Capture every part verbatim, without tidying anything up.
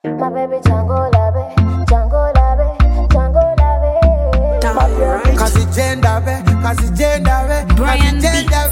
My baby Django Lave, Django Lave, Django Lave. Cause it's gender, cause it's gender, cause it's gender,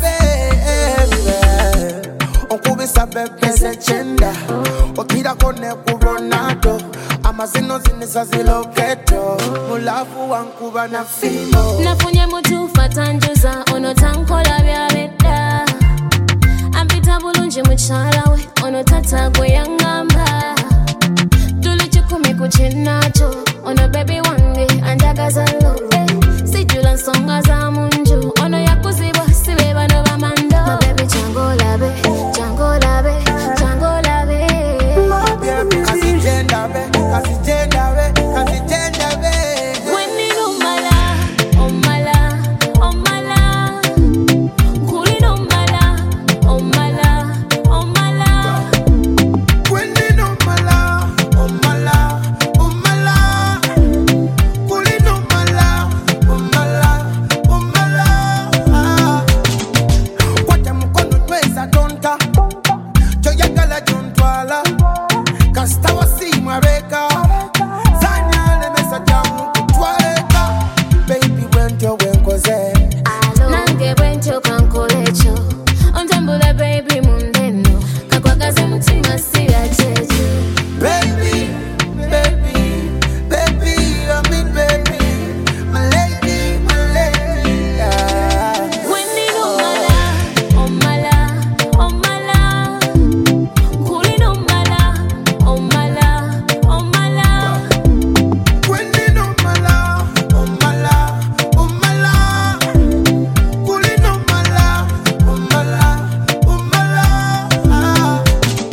baby. Unkubi sabe pese chenda, wakida kone kuronado. Amazino zinisa ziloketo, mulafu wankuba na fimo. Nafunye mutu fatanjuza, ono tankola vya veda. Ambita bulunji mchalawe, ono tata kwe yangamba. Tulichukumi kuchinacho, ono baby wangi, anjaga zalo. Sijula nsonga za munju, ono ya kuziba, siweba no bamando. My baby Django Lave, Django Lave, Django Lave. Cause it's gender, cause it's gender, cause it's gender. When you know my love, oh my love, oh my love. Coolin' on my love, oh my love, oh my love. When you know my love, oh my love, oh my love. Coolin' on my love, oh my love, oh my love. Kwata mkono tweza tonta, joyagala jontwala. Kasta wasi mwabeka, zanyale mesa jamu kutwaleka. Baby wento wenkoze, Nange bwentyo kankolecho. Ontambula baby mundeno. Kakwagaze mutima siya cheche. baby, baby, baby, I mean baby, my lady, my lady, yeah. When you know my love, oh my love, oh my love. Coolin' on my love, oh my love, oh my love. When you know my love, oh my love, oh my love. Coolin' on my love, oh my love, oh my love.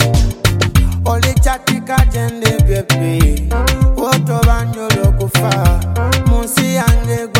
Oli chatika jende baby, woto banyo lokufa, munsi yange.